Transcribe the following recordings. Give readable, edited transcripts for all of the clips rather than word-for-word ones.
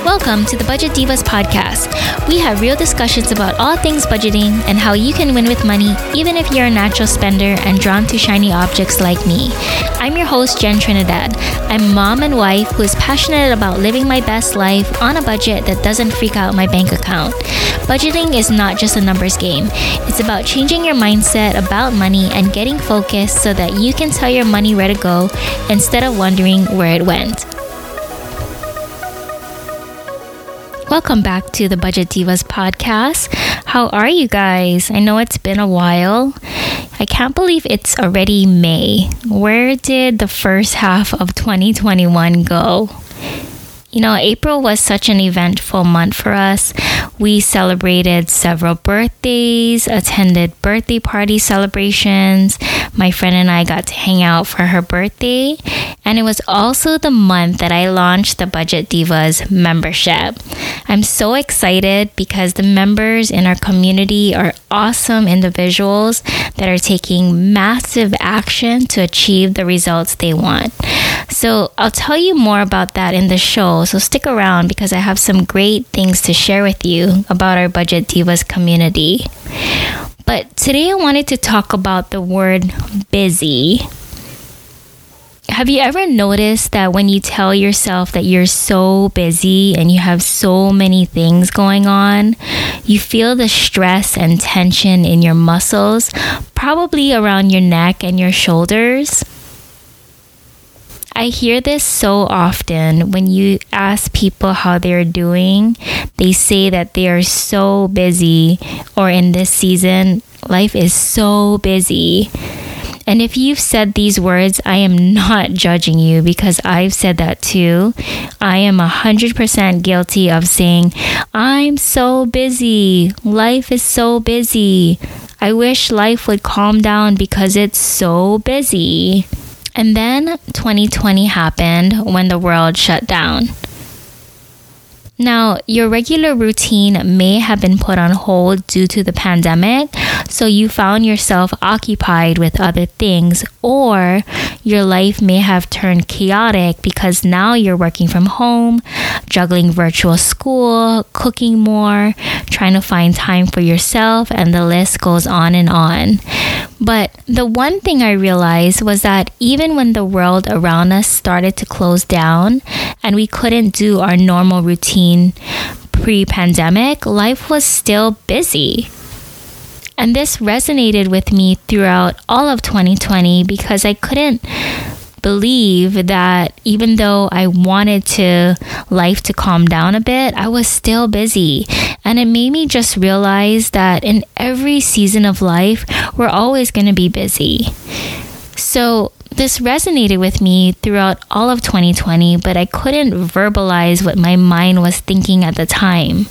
Welcome to the Budget Divas podcast. We have real discussions about all things budgeting and how you can win with money even if you're a natural spender and drawn to shiny objects like me. I'm your host, Jen Trinidad. I'm a mom and wife who is passionate about living my best life on a budget that doesn't freak out my bank account. Budgeting is not just a numbers game. It's about changing your mindset about money and getting focused so that you can tell your money where to go instead of wondering where it went. Welcome back to the Budget Divas podcast. How are you guys? I know it's been a while. I can't believe it's already May. Where did the first half of 2021 go? You know, April was such an eventful month for us. We celebrated several birthdays, attended birthday party celebrations. My friend and I got to hang out for her birthday. And it was also the month that I launched the Budget Divas membership. I'm so excited because the members in our community are awesome individuals that are taking massive action to achieve the results they want. So I'll tell you more about that in the show. So stick around because I have some great things to share with you about our Budget Divas community. But today I wanted to talk about the word busy. Have you ever noticed that when you tell yourself that you're so busy and you have so many things going on, you feel the stress and tension in your muscles, probably around your neck and your shoulders? I hear this so often when you ask people how they're doing. They say that they are so busy, or in this season, life is so busy. And if you've said these words, I am not judging you because I've said that too. I am 100% guilty of saying, I'm so busy. Life is so busy. I wish life would calm down because it's so busy. And then 2020 happened when the world shut down. Now, your regular routine may have been put on hold due to the pandemic, so you found yourself occupied with other things, or your life may have turned chaotic because now you're working from home, juggling virtual school, cooking more, trying to find time for yourself, and the list goes on and on. But the one thing I realized was that even when the world around us started to close down and we couldn't do our normal routine pre-pandemic, life was still busy. And this resonated with me throughout all of 2020 because I couldn't believe that even though I wanted life to calm down a bit, I was still busy. And it made me just realize that in every season of life, we're always going to be busy. So this resonated with me throughout all of 2020, but I couldn't verbalize what my mind was thinking at the time.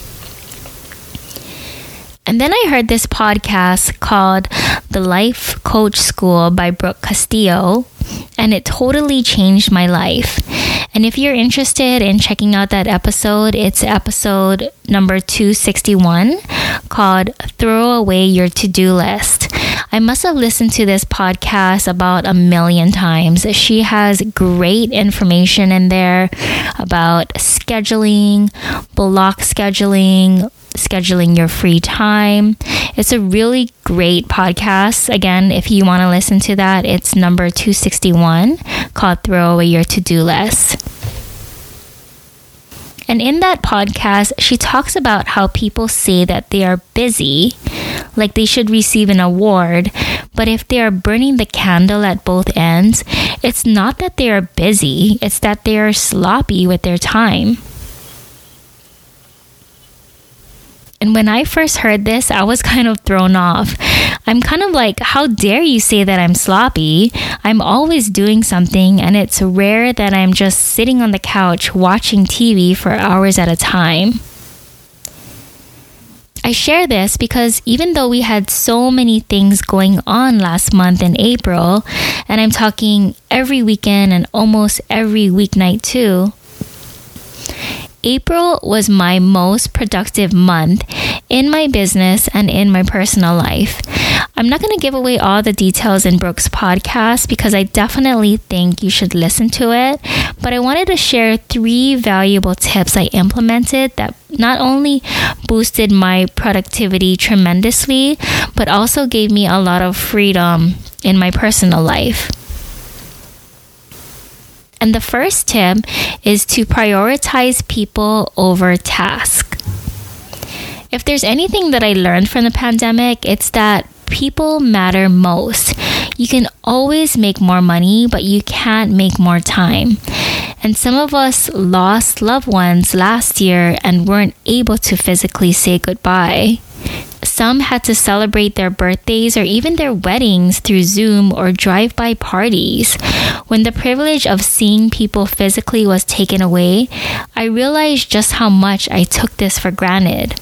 And then I heard this podcast called The Life Coach School by Brooke Castillo, and it totally changed my life. And if you're interested in checking out that episode, it's episode number 261 called Throw Away Your To-Do List. I must have listened to this podcast about 1 million times. She has great information in there about scheduling, block scheduling your free time. It's a really great podcast. Again, if you want to listen to that, it's number 261 called Throw Away Your To-Do List. And in that podcast, she talks about how people say that they are busy, like they should receive an award, but if they are burning the candle at both ends, it's not that they are busy, it's that they are sloppy with their time. And when I first heard this, I was kind of thrown off. I'm kind of like, how dare you say that I'm sloppy? I'm always doing something, and it's rare that I'm just sitting on the couch watching TV for hours at a time. I share this because even though we had so many things going on last month in April, and I'm talking every weekend and almost every weeknight too, April was my most productive month in my business and in my personal life. I'm not going to give away all the details in Brooke's podcast because I definitely think you should listen to it. But I wanted to share 3 valuable tips I implemented that not only boosted my productivity tremendously, but also gave me a lot of freedom in my personal life. And the first tip is to prioritize people over tasks. If there's anything that I learned from the pandemic, it's that people matter most. You can always make more money, but you can't make more time. And some of us lost loved ones last year and weren't able to physically say goodbye. Some had to celebrate their birthdays or even their weddings through Zoom or drive-by parties. When the privilege of seeing people physically was taken away, I realized just how much I took this for granted.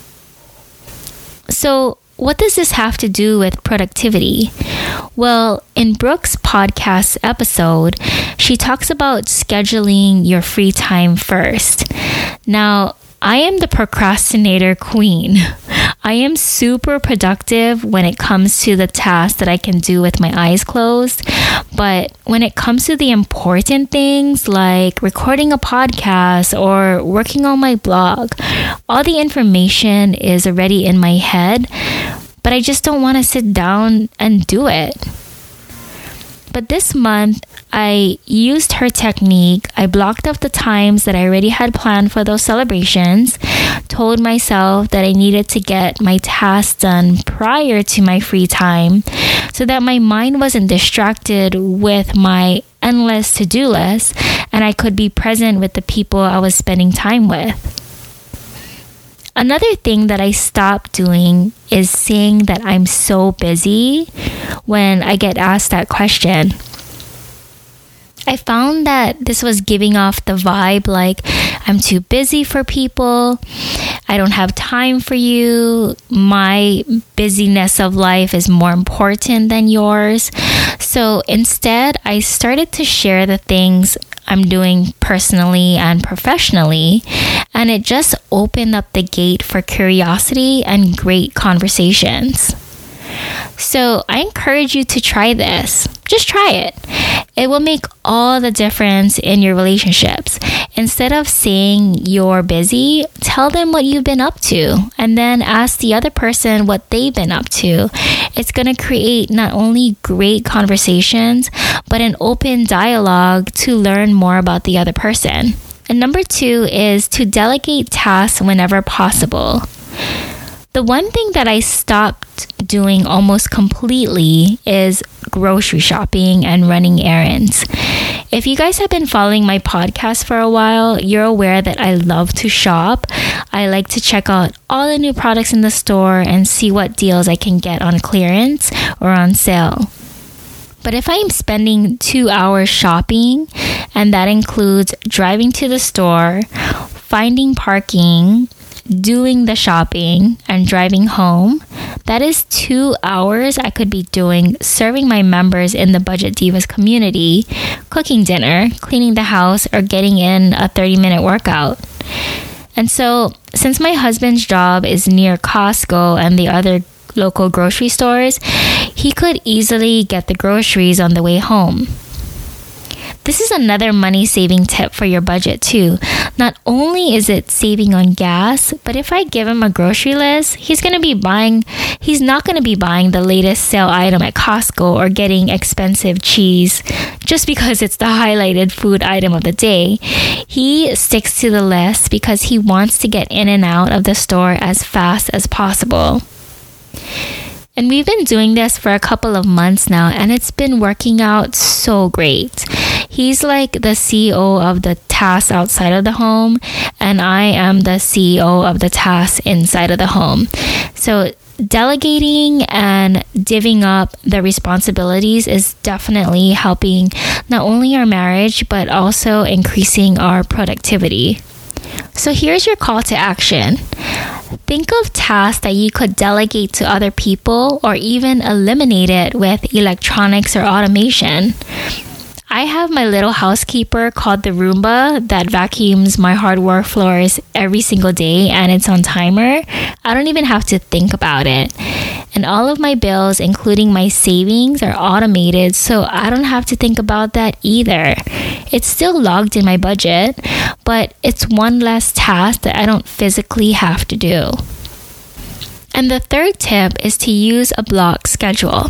So, what does this have to do with productivity? Well, in Brooke's podcast episode, she talks about scheduling your free time first. Now, I am the procrastinator queen. I am super productive when it comes to the tasks that I can do with my eyes closed. But when it comes to the important things like recording a podcast or working on my blog, all the information is already in my head, but I just don't want to sit down and do it. But this month, I used her technique. I blocked off the times that I already had planned for those celebrations, told myself that I needed to get my tasks done prior to my free time so that my mind wasn't distracted with my endless to-do list and I could be present with the people I was spending time with. Another thing that I stopped doing is saying that I'm so busy when I get asked that question. I found that this was giving off the vibe like I'm too busy for people, I don't have time for you, my busyness of life is more important than yours. So instead, I started to share the things I'm doing personally and professionally, and it just opened up the gate for curiosity and great conversations. So I encourage you to try this. Just try it. It will make all the difference in your relationships. Instead of saying you're busy, tell them what you've been up to and then ask the other person what they've been up to. It's going to create not only great conversations, but an open dialogue to learn more about the other person. And number 2 is to delegate tasks whenever possible. The one thing that I stopped doing almost completely is grocery shopping and running errands. If you guys have been following my podcast for a while, you're aware that I love to shop. I like to check out all the new products in the store and see what deals I can get on clearance or on sale. But if I'm spending 2 hours shopping, and that includes driving to the store, finding parking, doing the shopping, and driving home, that is 2 hours I could be doing serving my members in the Budget Divas community, cooking dinner, cleaning the house, or getting in a 30-minute workout. And so, since my husband's job is near Costco and the other local grocery stores, he could easily get the groceries on the way home. This is another money-saving tip for your budget too. Not only is it saving on gas, but if I give him a grocery list, he's not going to be buying the latest sale item at Costco or getting expensive cheese just because it's the highlighted food item of the day. He sticks to the list because he wants to get in and out of the store as fast as possible. And we've been doing this for a couple of months now, and it's been working out so great. He's like the CEO of the tasks outside of the home, and I am the CEO of the tasks inside of the home. So delegating and divvying up the responsibilities is definitely helping not only our marriage, but also increasing our productivity. So here's your call to action. Think of tasks that you could delegate to other people or even eliminate it with electronics or automation. I have my little housekeeper called the Roomba that vacuums my hardwood floors every single day, and it's on timer. I don't even have to think about it. And all of my bills, including my savings, are automated, so I don't have to think about that either. It's still logged in my budget, but it's one less task that I don't physically have to do. And the third tip is to use a block schedule.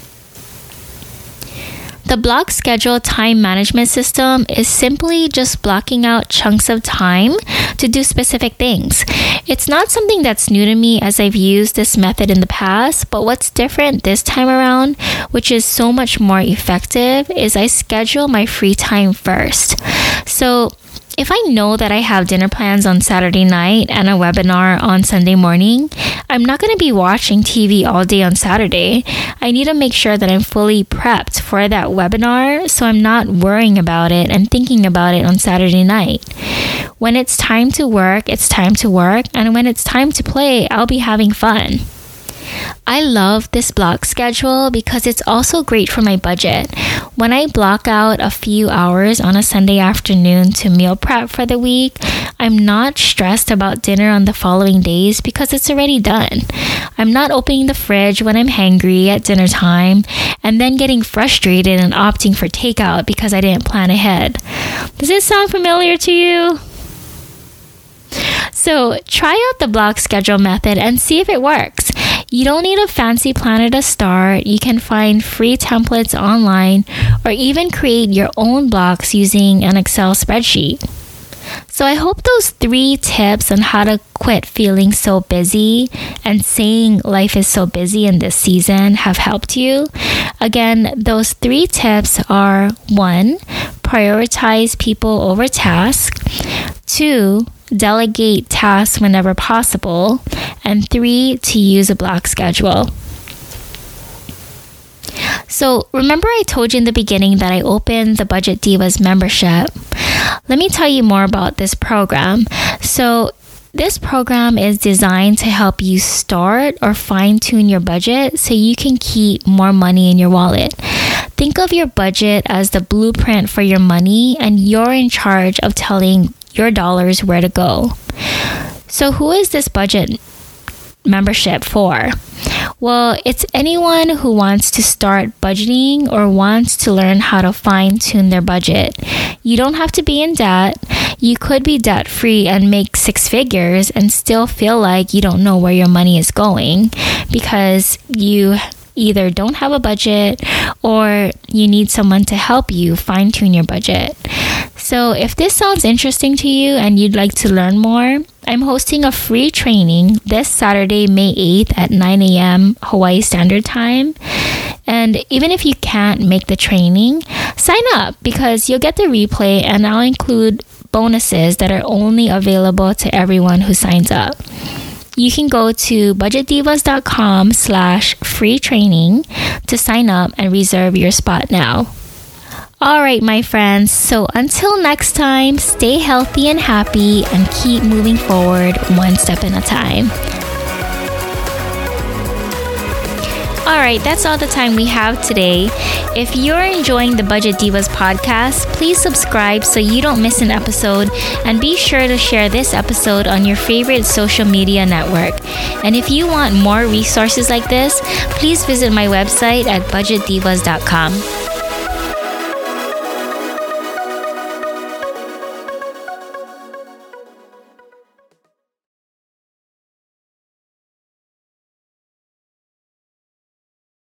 The block schedule time management system is simply just blocking out chunks of time to do specific things. It's not something that's new to me, as I've used this method in the past, but what's different this time around, which is so much more effective, is I schedule my free time first. So if I know that I have dinner plans on Saturday night and a webinar on Sunday morning, I'm not going to be watching TV all day on Saturday. I need to make sure that I'm fully prepped for that webinar, so I'm not worrying about it and thinking about it on Saturday night. When it's time to work, it's time to work, and when it's time to play, I'll be having fun. I love this block schedule because it's also great for my budget. When I block out a few hours on a Sunday afternoon to meal prep for the week, I'm not stressed about dinner on the following days because it's already done. I'm not opening the fridge when I'm hangry at dinner time and then getting frustrated and opting for takeout because I didn't plan ahead. Does this sound familiar to you? So try out the block schedule method and see if it works. You don't need a fancy planner to start. You can find free templates online or even create your own blocks using an Excel spreadsheet. So I hope those 3 tips on how to quit feeling so busy and saying life is so busy in this season have helped you. Again, those 3 tips are: 1, prioritize people over tasks; 2, delegate tasks whenever possible; and 3, to use a block schedule. So remember I told you in the beginning that I opened the Budget Divas membership? Let me tell you more about this program. So this program is designed to help you start or fine-tune your budget so you can keep more money in your wallet. Think of your budget as the blueprint for your money, and you're in charge of telling your dollars where to go. So who is this budget membership for? Well, it's anyone who wants to start budgeting or wants to learn how to fine-tune their budget. You don't have to be in debt. You could be debt-free and make 6 figures and still feel like you don't know where your money is going because you either don't have a budget or you need someone to help you fine-tune your budget. So if this sounds interesting to you and you'd like to learn more, I'm hosting a free training this Saturday, May 8th at 9 a.m. Hawaii Standard Time. And even if you can't make the training, sign up because you'll get the replay, and I'll include bonuses that are only available to everyone who signs up. You can go to budgetdivas.com/free training to sign up and reserve your spot now. All right, my friends. So until next time, stay healthy and happy and keep moving forward one step at a time. All right, that's all the time we have today. If you're enjoying the Budget Divas podcast, please subscribe so you don't miss an episode, and be sure to share this episode on your favorite social media network. And if you want more resources like this, please visit my website at budgetdivas.com.